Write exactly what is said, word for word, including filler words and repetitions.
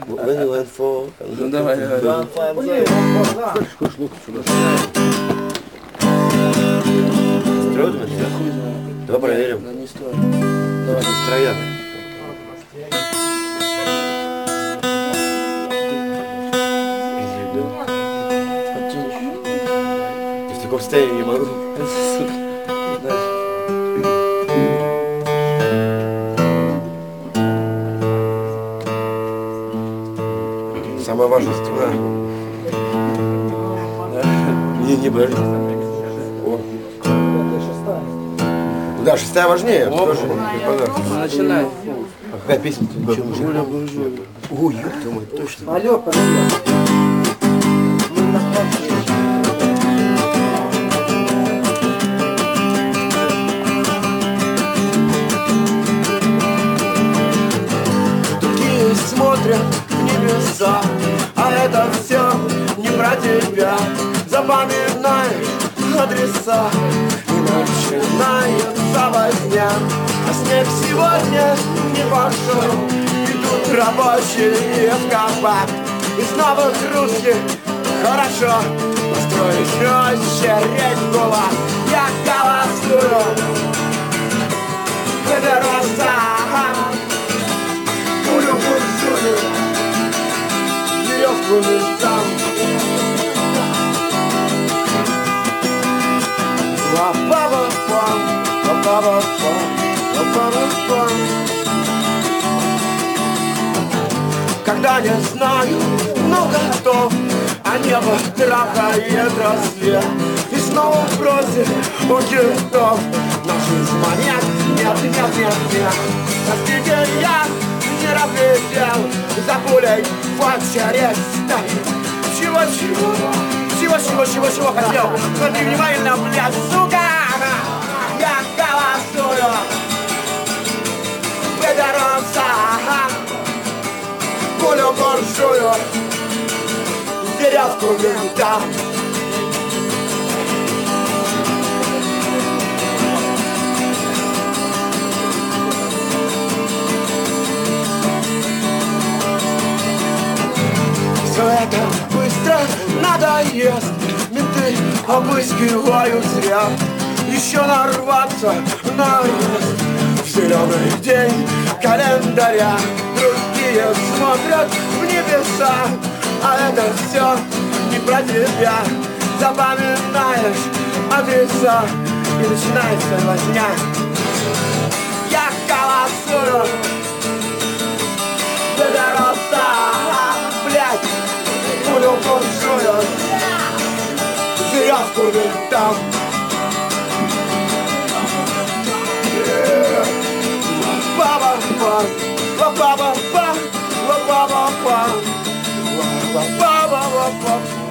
When you went for... Ну давай, давай. Хочешь лук сюда? Строят меня? Я хуй знаю. Давай проверим. Да не стоит. Давай. Строят. В таком состоянии не могу. Самое важное струна. Не, не подожди. О. Да, шестая важнее. Тоже, Ну, начинай. а какая песня? Буржуя, буржуя. Ой, ёпта мой, точно. Алло, подожди. Другие смотрят в небеса, а это все не про тебя. Запоминаешь адреса и начинается возня. А снег сегодня не пошел, идут рабочие в кабак. И снова грустит, хорошо, построить очередь в кулак. Я голосую, выберусь, пулю буржую, веревку метам. Ла-па-па-пам, ла-па-па-пам, ла-па-па-пам. Когда не знаю, но готов, а небо трахает рассвет. И снова просит у китов наши звонят, нет, нет, нет, нет. На стене я не разглядел, за пулей в очередь стоит. Чего-чего, чего-чего-чего-чего хотел, но ты внимательно, блядь, сука. Я голосую, выберусь, пулю буржую, веревку винтам. Все это быстро надоест, менты обыскивают зря. Еще нарваться на арест в зеленый день календаря. Другие смотрят в небеса, а это все не про тебя. Запоминаешь адреса и начинается возня. Я голосую, выберусь, блядь, пулю буржую, веревку винтам. Ба-ба-ба, ба-ба-ба, ба-ба-ба, ба-ба-ба-ба.